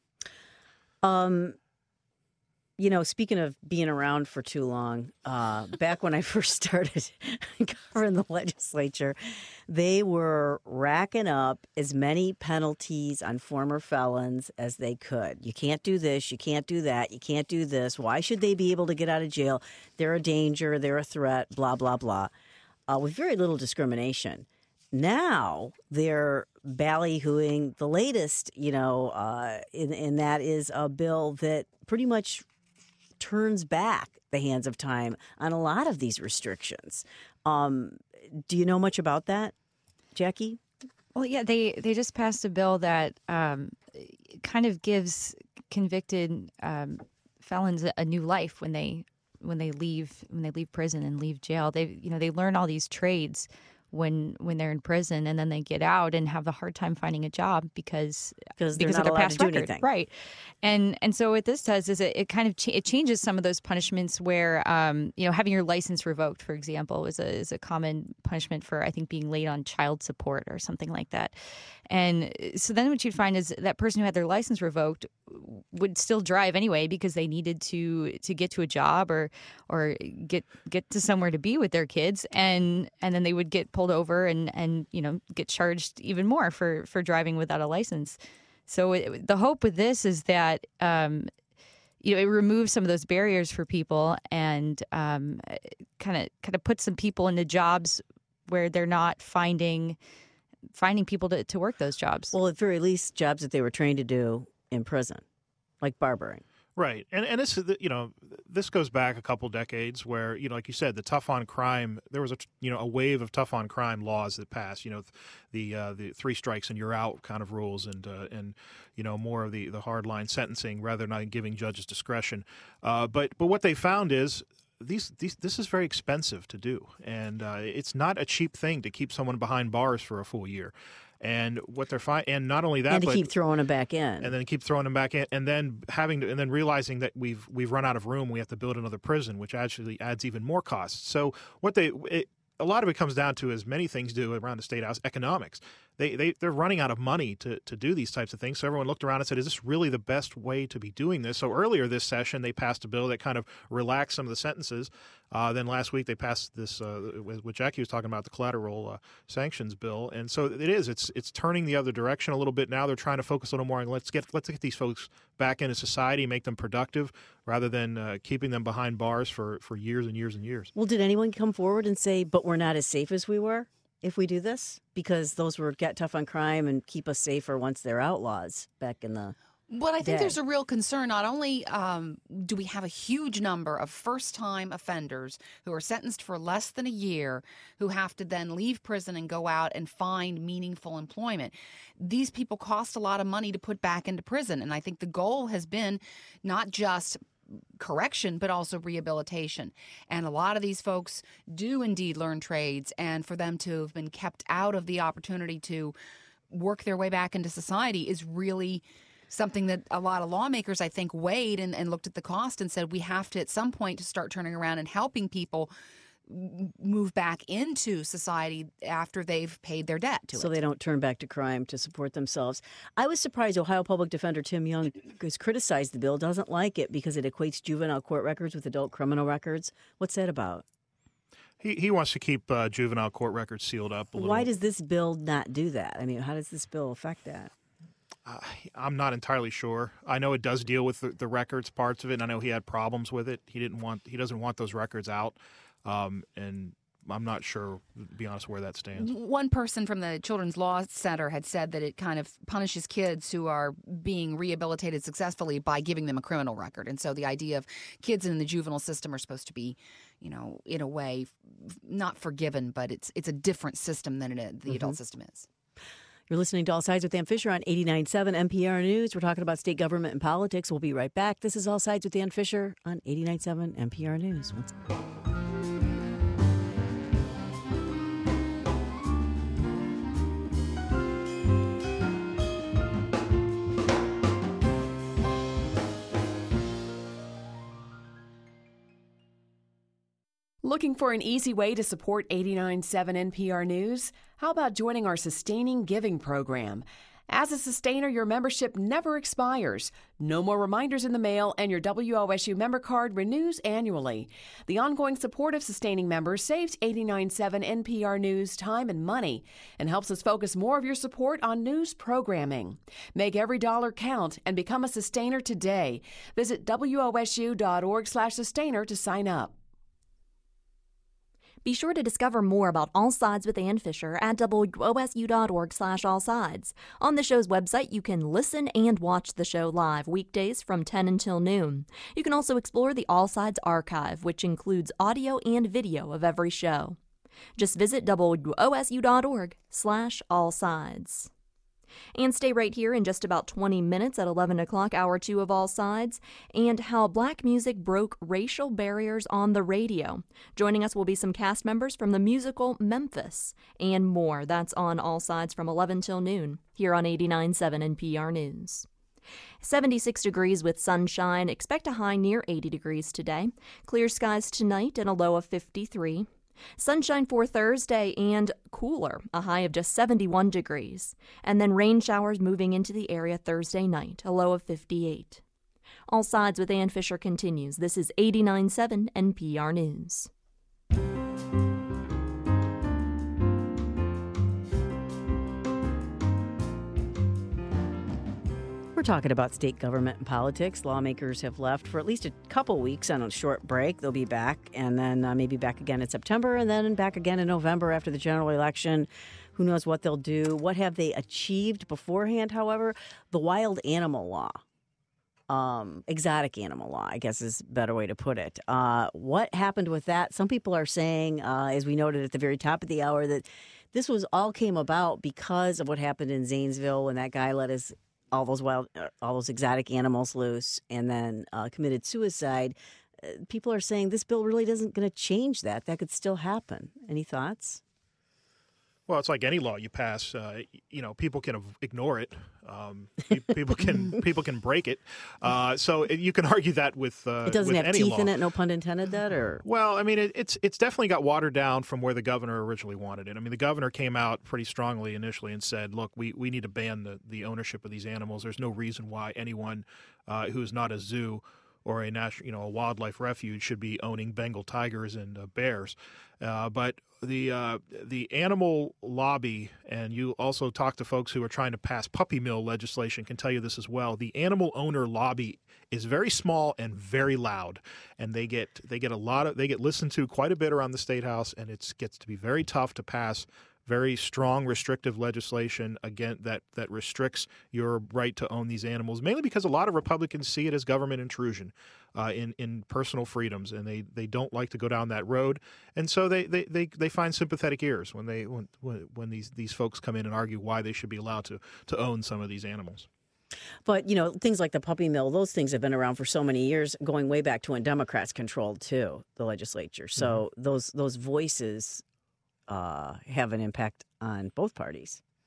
Um. You know, speaking of being around for too long, uh, back when I first started covering the legislature, they were racking up as many penalties on former felons as they could. You can't do this. You can't do that. You can't do this. Why should they be able to get out of jail? They're a danger. They're a threat, blah, blah, blah, uh, with very little discrimination. Now they're ballyhooing the latest, you know, uh, and, and that is a bill that pretty much turns back the hands of time on a lot of these restrictions. Um, do you know much about that, Jackie? Well, yeah, they, they just passed a bill that um, kind of gives convicted um, felons a new life when they when they leave when they leave prison and leave jail. They you know they learn all these trades when when they're in prison, and then they get out and have a hard time finding a job because because, because they're of not their allowed past to do record, anything. right? And and so what this does is it, it kind of ch- it changes some of those punishments where um, you know having your license revoked, for example, is a is a common punishment for I think being late on child support or something like that. And so then what you'd find is that person who had their license revoked would still drive anyway because they needed to to get to a job or or get get to somewhere to be with their kids, and and then they would get pulled over and and you know get charged even more for for driving without a license. So it, the hope with this is that um, you know it removes some of those barriers for people and um, kind of kind of puts some people into jobs where they're not finding finding people to, to work those jobs. Well, at very least, jobs that they were trained to do in prison, like barbering. Right, and and this is the, you know this goes back a couple decades where you know like you said the tough on crime, there was a you know a wave of tough on crime laws that passed, you know the uh, the three strikes and you're out kind of rules, and uh, and you know more of the the hard line sentencing rather than giving judges discretion. Uh, but but what they found is these these this is very expensive to do, and uh, it's not a cheap thing to keep someone behind bars for a full year. And what they're fi- and not only that, and to but, keep throwing them back in, and then keep throwing them back in, and then having to, and then realizing that we've we've run out of room, we have to build another prison, which actually adds even more costs. So what they it, a lot of it comes down to, as many things do around the state house, economics. They they they're running out of money to to do these types of things. So everyone looked around and said, "Is this really the best way to be doing this?" So earlier this session, they passed a bill that kind of relaxed some of the sentences. Uh, then last week they passed this, uh, what Jackie was talking about, the collateral uh, sanctions bill, and so it is. It's it's turning the other direction a little bit now. They're trying to focus a little more on let's get let's get these folks back into society, make them productive, rather than uh, keeping them behind bars for, for years and years and years. Well, did anyone come forward and say, "But we're not as safe as we were if we do this"? Because those were get tough on crime and keep us safer once they're outlaws back in the. But I think day. there's a real concern. Not only um, do we have a huge number of first-time offenders who are sentenced for less than a year who have to then leave prison and go out and find meaningful employment. These people cost a lot of money to put back into prison. And I think the goal has been not just correction, but also rehabilitation. And a lot of these folks do indeed learn trades. And for them to have been kept out of the opportunity to work their way back into society is really something that a lot of lawmakers, I think, weighed and, and looked at the cost and said we have to, at some point, to start turning around and helping people move back into society after they've paid their debt to so it. they don't turn back to crime to support themselves. I was surprised Ohio Public Defender Tim Young has criticized the bill, doesn't like it because it equates juvenile court records with adult criminal records. What's that about? He he wants to keep uh, juvenile court records sealed up a little. Why does this bill not do that? I mean, how does this bill affect that? Uh, I'm not entirely sure. I know it does deal with the, the records parts of it, and I know he had problems with it. He didn't want he doesn't want those records out, um, and I'm not sure, to be honest, where that stands. One person from the Children's Law Center had said that it kind of punishes kids who are being rehabilitated successfully by giving them a criminal record. And so the idea of kids in the juvenile system are supposed to be, you know, in a way, not forgiven, but it's it's a different system than it, the mm-hmm. adult system is. You're listening to All Sides with Ann Fisher on eighty-nine point seven N P R News. We're talking about state government and politics. We'll be right back. This is All Sides with Ann Fisher on eighty-nine point seven N P R News. Once- Looking for an easy way to support eighty-nine point seven N P R News? How about joining our Sustaining Giving program? As a sustainer, your membership never expires. No more reminders in the mail, and your W O S U member card renews annually. The ongoing support of sustaining members saves eighty-nine point seven N P R News time and money and helps us focus more of your support on news programming. Make every dollar count and become a sustainer today. Visit W O S U dot org slash sustainer to sign up. Be sure to discover more about All Sides with Ann Fisher at W O S U dot org slash all sides. On the show's website, you can listen and watch the show live weekdays from ten until noon. You can also explore the All Sides archive, which includes audio and video of every show. Just visit W O S U dot org slash all sides. And stay right here in just about twenty minutes at eleven o'clock, hour two of All Sides, and how black music broke racial barriers on the radio. Joining us will be some cast members from the musical Memphis and more. That's on All Sides from eleven till noon here on eighty-nine point seven N P R News. seventy-six degrees with sunshine. Expect a high near eighty degrees today. Clear skies tonight and a low of fifty-three. Sunshine for Thursday and cooler, a high of just seventy-one degrees. And then rain showers moving into the area Thursday night, a low of fifty-eight. All Sides with Ann Fisher continues. This is eighty-nine point seven N P R News. We're talking about state government and politics. Lawmakers have left for at least a couple weeks on a short break. They'll be back, and then uh, maybe back again in September, and then back again in November after the general election. Who knows what they'll do? What have they achieved beforehand, however? The wild animal law, um, exotic animal law, I guess is a better way to put it. Uh, what happened with that? Some people are saying, uh, as we noted at the very top of the hour, that this was all came about because of what happened in Zanesville when that guy let his all those wild, all those exotic animals loose, and then uh, committed suicide. Uh, people are saying this bill really isn't going to change that. That could still happen. Any thoughts? Well, it's like any law you pass. Uh, you know, people can ignore it. Um, people can people can break it. Uh, so it, you can argue that with uh, it doesn't with have any teeth law. in it. No pun intended. That or well, I mean, it, it's it's definitely got watered down from where the governor originally wanted it. I mean, the governor came out pretty strongly initially and said, "Look, we, we need to ban the, the ownership of these animals. There's no reason why anyone uh, who's not a zoo or a national, you know, a wildlife refuge should be owning Bengal tigers and uh, bears." Uh, but the uh, the animal lobby, and you also talk to folks who are trying to pass puppy mill legislation, can tell you this as well. The animal owner lobby is very small and very loud, and they get they get a lot of they get listened to quite a bit around the State House, and it gets to be very tough to pass very strong restrictive legislation again that that restricts your right to own these animals, mainly because a lot of Republicans see it as government intrusion uh, in in personal freedoms, and they, they don't like to go down that road, and so they, they, they, they find sympathetic ears when they when when these these folks come in and argue why they should be allowed to to own some of these animals. But, you know, things like the puppy mill, those things have been around for so many years, going way back to when Democrats controlled, too, the legislature. So mm-hmm. those those voices uh, have an impact on both parties.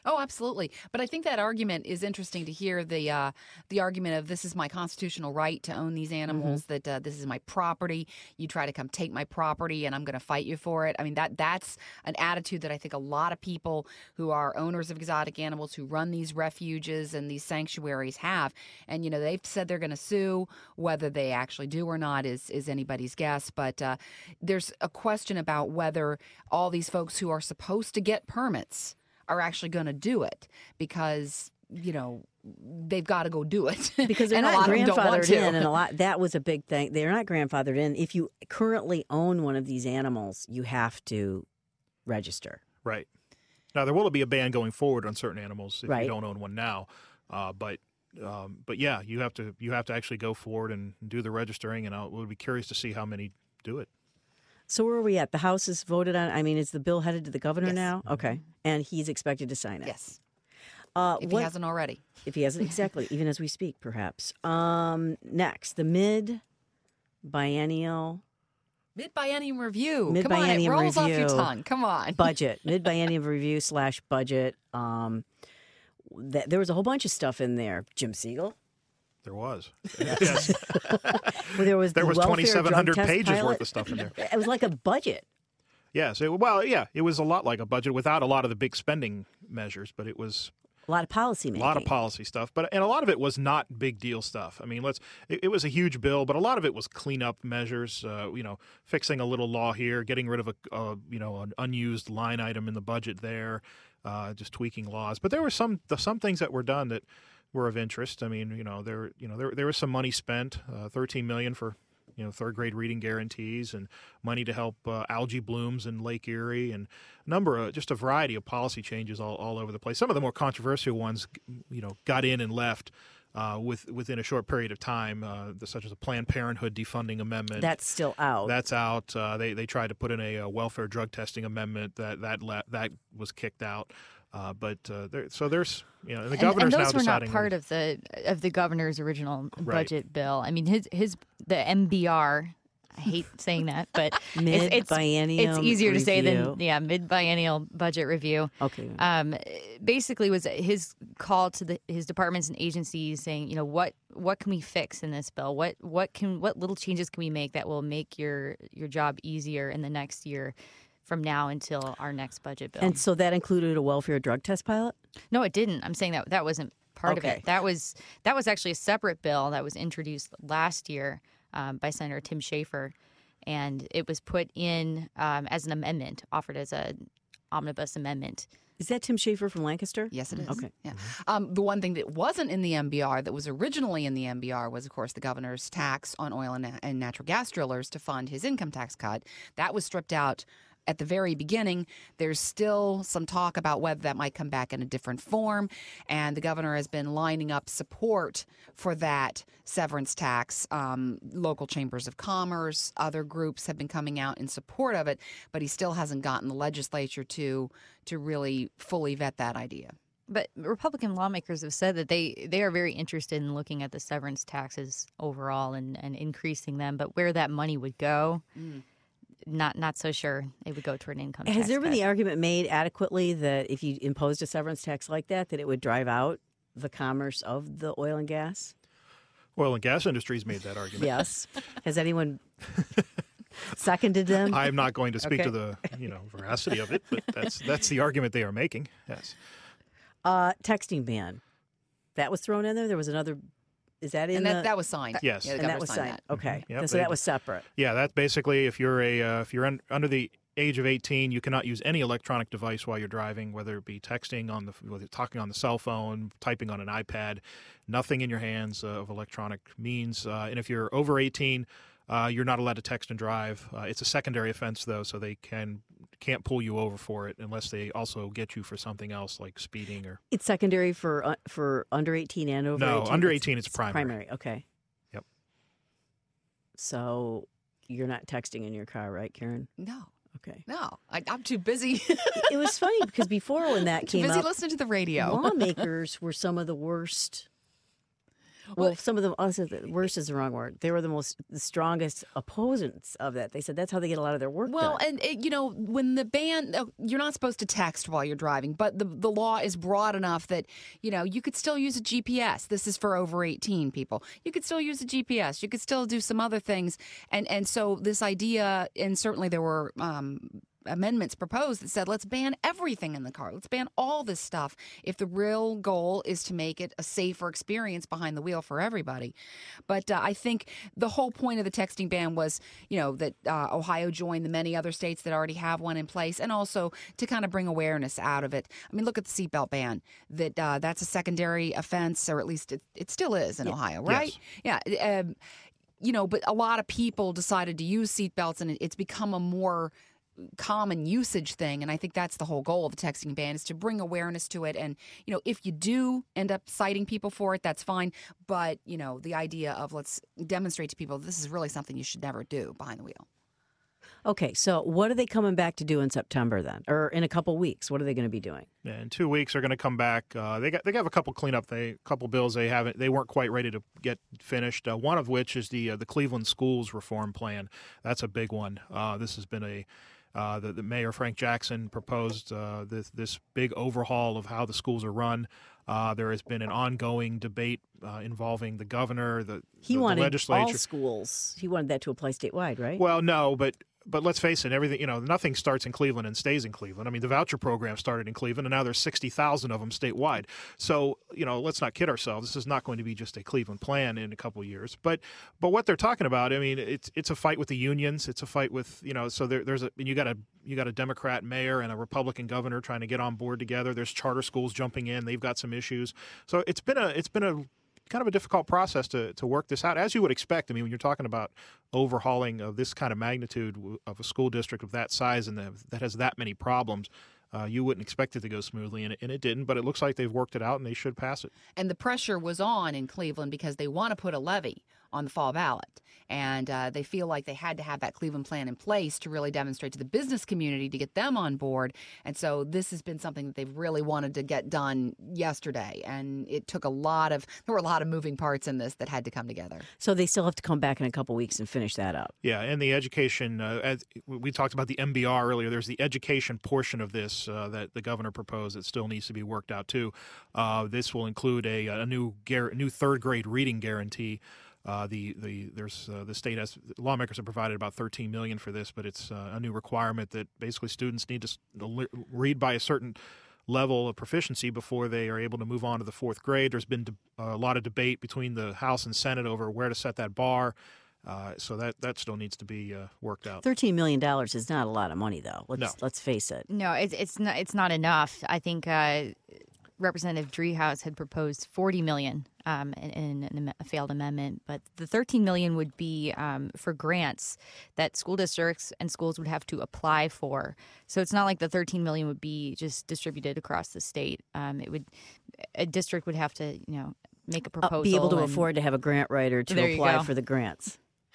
Oh, absolutely. But I think that argument is interesting to hear, the uh, the argument of this is my constitutional right to own these animals, mm-hmm. that uh, this is my property. You try to come take my property and I'm going to fight you for it. I mean, that that's an attitude that I think a lot of people who are owners of exotic animals who run these refuges and these sanctuaries have. And, you know, they've said they're going to sue. Whether they actually do or not is, is anybody's guess. But uh, there's a question about whether all these folks who are supposed to get permits are actually going to do it, because, you know, they've got to go do it. Because they're and not a lot of them don't want grandfathered to. in, and a lot that was a big thing. They're not grandfathered in. If you currently own one of these animals, you have to register. Right. Now, there will be a ban going forward on certain animals if right. you don't own one now. Uh, but um, but yeah, you have to you have to actually go forward and do the registering, and I would be curious to see how many do it. So where are we at? The House has voted on. I mean, is the bill headed to the governor yes. now? Okay, and he's expected to sign it. Yes, uh, if what, he hasn't already. If he hasn't, exactly. Even as we speak, perhaps. Um, next, the mid biennial. Mid biennium review. Mid Come on, it biennium rolls review. off your tongue. Come on. Budget. Mid biennium review slash budget. Um, th- there was a whole bunch of stuff in there. Jim Siegel. There was. Yes. Well, there was there the was twenty-seven hundred pages pilot. worth of stuff in there. It was like a budget. Yes. It, well, yeah, it was a lot like a budget without a lot of the big spending measures, but it was a lot of policy making. A lot of policy stuff, but and a lot of it was not big deal stuff. I mean, let's. It, it was a huge bill, but a lot of it was cleanup measures. Uh, you know, fixing a little law here, getting rid of a uh, you know an unused line item in the budget there, uh, just tweaking laws. But there were some some things that were done that were of interest. I mean, you know, there you know there there was some money spent, uh, thirteen million dollars for you know third grade reading guarantees, and money to help uh, algae blooms in Lake Erie, and a number of just a variety of policy changes all, all over the place. Some of the more controversial ones, you know, got in and left uh, with within a short period of time, uh, such as a Planned Parenthood defunding amendment. That's still out. That's out. Uh, they they tried to put in a, a welfare drug testing amendment that that le- that was kicked out. Uh, but uh, there, so there's, you know, the governor's and, and those now were deciding. not part of the of the governor's original Right. budget bill. I mean, his his the M B R. I hate saying that, but mid it's, it's biennial. it's easier to say than review. yeah mid biennial budget review. Okay. Um, basically, was his call to the his departments and agencies saying, you know, what what can we fix in this bill? What what can what little changes can we make that will make your your job easier in the next year? From now until our next budget bill. And so that included a welfare drug test pilot? No, it didn't. I'm saying that that wasn't part Okay. of it. That was that was actually a separate bill that was introduced last year um, by Senator Tim Schafer, and it was put in um, as an amendment, offered as an omnibus amendment. Is that Tim Schafer from Lancaster? Yes, it is. Okay. Yeah. Um, the one thing that wasn't in the M B R that was originally in the M B R was, of course, the governor's tax on oil and, and natural gas drillers to fund his income tax cut. That was stripped out at the very beginning. There's still some talk about whether that might come back in a different form, and the governor has been lining up support for that severance tax. Um, local chambers of commerce, other groups have been coming out in support of it, but he still hasn't gotten the legislature to to really fully vet that idea. But Republican lawmakers have said that they, they are very interested in looking at the severance taxes overall and, and increasing them, but where that money would go, mm. Not not so sure it would go toward an income tax. Has there been cut. the argument made adequately that if you imposed a severance tax like that, that it would drive out the commerce of the oil and gas? Oil and gas industries made that argument. Yes. Has anyone seconded them? I'm not going to speak Okay. to the you know veracity of it, but that's that's the argument they are making. Yes. Uh, texting ban. That was thrown in there? There was another... Is that in And that, the... that was signed. Yes. Yeah, the and that governor was signed signed. that. Okay. Yep, so they- that was separate. Yeah, that's basically if you're a uh, if you're un, under the age of eighteen, you cannot use any electronic device while you're driving, whether it be texting on the, whether talking on the cell phone, typing on an iPad, nothing in your hands uh, of electronic means. Uh, and if you're over eighteen, uh, you're not allowed to text and drive. Uh, it's a secondary offense though, so they can can't pull you over for it unless they also get you for something else like speeding or. It's secondary for uh, for under eighteen and over No, eighteen? under It's- eighteen, it's primary. Primary, okay. Yep. So you're not texting in your car, right, Karen? No, Okay. no, I, I'm too busy. It was funny because before when that too came busy up, listening to the radio. lawmakers were some of the worst Well, some of them, also, the worst is the wrong word. They were the most, the strongest opponents of that. They said that's how they get a lot of their work Well, done. and it, you know, when the ban, uh, you're not supposed to text while you're driving, but the the law is broad enough that, you know, you could still use a G P S. This is for over eighteen people. You could still use a G P S. You could still do some other things. And, and so this idea, and certainly there were um, amendments proposed that said, let's ban everything in the car. Let's ban all this stuff if the real goal is to make it a safer experience behind the wheel for everybody. But uh, I think the whole point of the texting ban was, you know, that uh, Ohio joined the many other states that already have one in place, and also to kind of bring awareness out of it. I mean, look at the seatbelt ban. That uh, that's a secondary offense, or at least it, it still is in Yeah. Ohio, right? Yes. Yeah. Um, you know, but a lot of people decided to use seatbelts, and it, it's become a more common usage thing, and I think that's the whole goal of the texting ban, is to bring awareness to it. And you know, if you do end up citing people for it, that's fine, but you know, the idea of let's demonstrate to people this is really something you should never do behind the wheel. Okay, so what are they coming back to do in September then, or in a couple weeks? What are they going to be doing? Yeah, in two weeks, they're going to come back. Uh, they got they have a couple cleanup, they couple bills they haven't they weren't quite ready to get finished. Uh, one of which is the uh, the Cleveland schools reform plan. That's a big one. Uh, this has been a uh, the, the Mayor Frank Jackson proposed uh, this this big overhaul of how the schools are run. Uh, there has been an ongoing debate uh, involving the governor, the, He the, the wanted legislature. all schools. He wanted that to apply statewide, right? Well, no, but but let's face it, everything, you know, nothing starts in Cleveland and stays in Cleveland. I mean, the voucher program started in Cleveland, and now there's sixty thousand of them statewide. So, you know, let's not kid ourselves. This is not going to be just a Cleveland plan in a couple of years. But but what they're talking about, I mean, it's it's a fight with the unions. It's a fight with, you know, so there, there's a you got a you got a Democrat mayor and a Republican governor trying to get on board together. There's charter schools jumping in. They've got some issues. So it's been a it's been a kind of a difficult process to to work this out, as you would expect. I mean, when you're talking about overhauling of this kind of magnitude of a school district of that size and that has that many problems, uh, you wouldn't expect it to go smoothly, and it, and it didn't. But it looks like they've worked it out, and they should pass it. And the pressure was on in Cleveland because they want to put a levy on the fall ballot. And uh, they feel like they had to have that Cleveland plan in place to really demonstrate to the business community to get them on board. And so this has been something that they've really wanted to get done yesterday. And it took a lot of, there were a lot of moving parts in this that had to come together. So they still have to come back in a couple weeks and finish that up. Yeah, and the education, uh, as we talked about the M B R earlier, there's the education portion of this uh, that the governor proposed that still needs to be worked out too. Uh, this will include a, a new gar- new third grade reading guarantee. Uh, the the there's uh, the state has lawmakers have provided about thirteen million dollars for this, but it's uh, a new requirement that basically students need to read by a certain level of proficiency before they are able to move on to the fourth grade. There's been de- a lot of debate between the House and Senate over where to set that bar, uh, so that, that still needs to be uh, worked out. Thirteen million dollars is not a lot of money, though. Let's No. let's face it. No, it's it's not it's not enough. I think uh, Representative Driehaus had proposed forty million um, in, in a failed amendment, but the thirteen million would be um, for grants that school districts and schools would have to apply for. So it's not like the thirteen million would be just distributed across the state. Um, it would a district would have to you know make a proposal, Uh, be able to and- afford to have a grant writer to There you apply go. for the grants.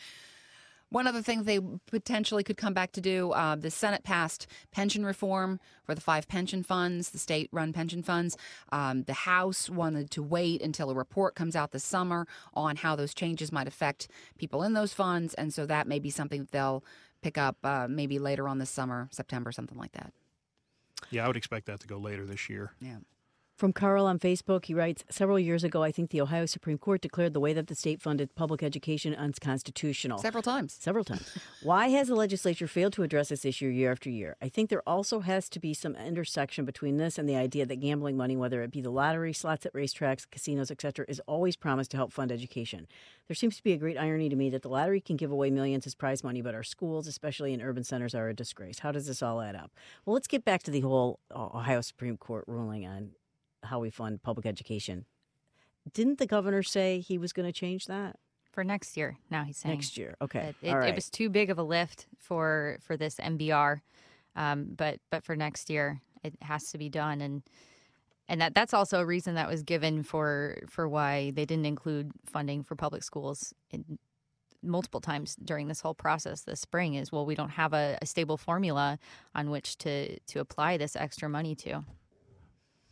One other thing they potentially could come back to do, uh, the Senate passed pension reform for the five pension funds, the state-run pension funds. Um, the House wanted to wait until a report comes out this summer on how those changes might affect people in those funds, and so that may be something that they'll pick up uh, maybe later on this summer, September, something like that. Yeah, I would expect that to go later this year. Yeah. From Carl on Facebook, he writes, several years ago, I think the Ohio Supreme Court declared the way that the state funded public education unconstitutional. Several times. Several times. Why has the legislature failed to address this issue year after year? I think there also has to be some intersection between this and the idea that gambling money, whether it be the lottery, slots at racetracks, casinos, et cetera, is always promised to help fund education. There seems to be a great irony to me that the lottery can give away millions as prize money, but our schools, especially in urban centers, are a disgrace. How does this all add up? Well, let's get back to the whole Ohio Supreme Court ruling on how we fund public education. Didn't the governor say he was going to change that? for next year. Now he's saying Next year, okay. that it, All right. it was too big of a lift for for this M B R, um, but but for next year it has to be done, and and that that's also a reason that was given for for why they didn't include funding for public schools in multiple times during this whole process this spring is, well, we don't have a, a stable formula on which to to apply this extra money to.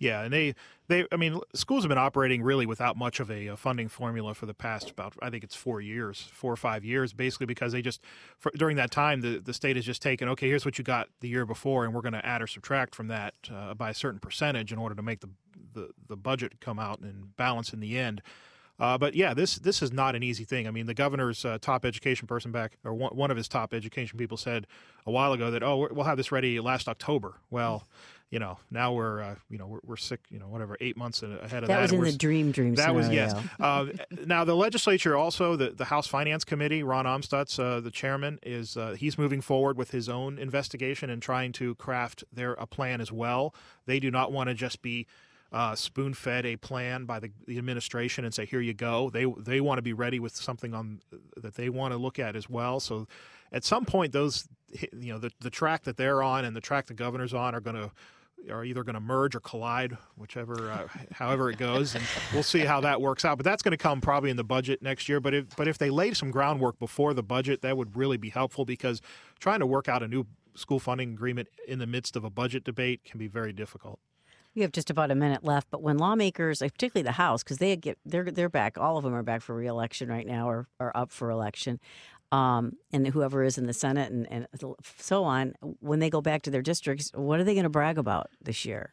Yeah, and they, they, I mean, schools have been operating really without much of a, a funding formula for the past about, I think it's four years, four or five years, basically because they just, for, during that time, the, the state has just taken, okay, here's what you got the year before, and we're going to add or subtract from that uh, by a certain percentage in order to make the, the, the budget come out and balance in the end. Uh, but yeah, this this is not an easy thing. I mean, the governor's uh, top education person back, or one, one of his top education people said a while ago that, oh, we'll have this ready last October. Well, you know, now we're, uh, you know, we're, we're sick, you know, whatever, eight months ahead of that. That was in We're, the dream, dream That scenario. was, yes. Uh, now, the legislature also, the, the House Finance Committee, Ron Amstutz, uh, the chairman, is uh, he's moving forward with his own investigation and trying to craft their a plan as well. They do not want to just be Uh, spoon-fed a plan by the, the administration and say, here you go. They they want to be ready with something on that they want to look at as well. So at some point, those, you know, the, the track that they're on and the track the governor's on are going to are either going to merge or collide, whichever, uh, however it goes, and we'll see how that works out. But that's going to come probably in the budget next year. But if but if they lay some groundwork before the budget, that would really be helpful, because trying to work out a new school funding agreement in the midst of a budget debate can be very difficult. We have just about a minute left, but when lawmakers, particularly the House, because they get they're they're back, all of them are back for re-election right now, or are up for election, um, and whoever is in the Senate and, and so on, when they go back to their districts, what are they going to brag about this year?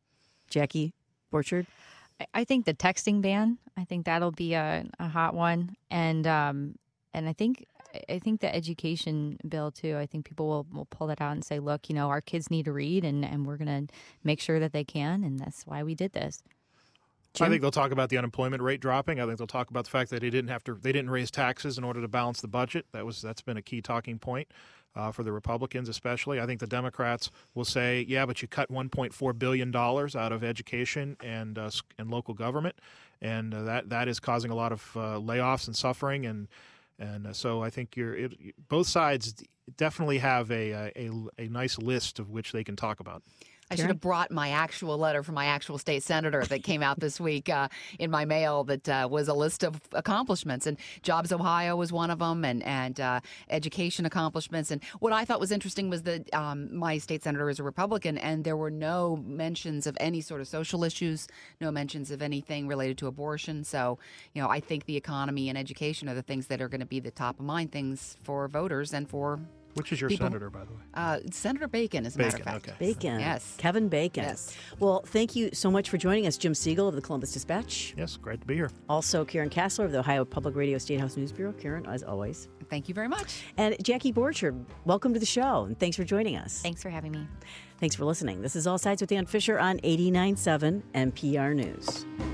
Jackie Borchard? I think the texting ban. I think that'll be a, a hot one, and um, and I think. I think the education bill, too, I think people will, will pull that out and say, look, you know, our kids need to read, and, and we're going to make sure that they can, and that's why we did this. Jim? I think they'll talk about the unemployment rate dropping. I think they'll talk about the fact that they didn't have to, they didn't raise taxes in order to balance the budget. That was that's been a key talking point uh, for the Republicans, especially. I think the Democrats will say, yeah, but you cut one point four billion dollars out of education and uh, and local government, and uh, that that is causing a lot of uh, layoffs and suffering. And And uh, so I think you're it, both sides definitely have a, a a nice list of which they can talk about. I should have brought my actual letter from my actual state senator that came out this week uh, in my mail that uh, was a list of accomplishments. And Jobs Ohio was one of them, and, and uh, education accomplishments. And what I thought was interesting was that um, my state senator is a Republican, and there were no mentions of any sort of social issues, no mentions of anything related to abortion. So, you know, I think the economy and education are the things that are going to be the top of mind things for voters and for Which is your people. senator, by the way? Uh, Senator Bacon, as a Bacon, matter of fact. okay. Bacon. Yes. Kevin Bacon. Yes. Well, thank you so much for joining us, Jim Siegel of the Columbus Dispatch. Yes, great to be here. Also, Karen Kassler of the Ohio Public Radio State House News Bureau. Karen, as always. Thank you very much. And Jackie Borchard, welcome to the show, and thanks for joining us. Thanks for having me. Thanks for listening. This is All Sides with Ann Fisher on eighty-nine point seven N P R News.